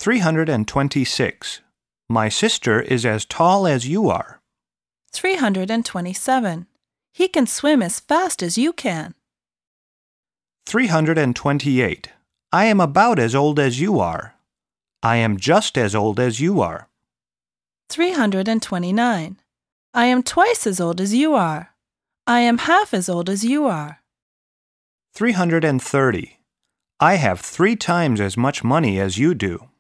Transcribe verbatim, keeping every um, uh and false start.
three hundred twenty-six. My sister is as tall as you are. three hundred twenty-seven. He can swim as fast as you can. three hundred twenty-eight. I am about as old as you are. I am just as old as you are. three hundred twenty-nine. I am twice as old as you are. I am half as old as you are. three hundred thirty. I have three times as much money as you do.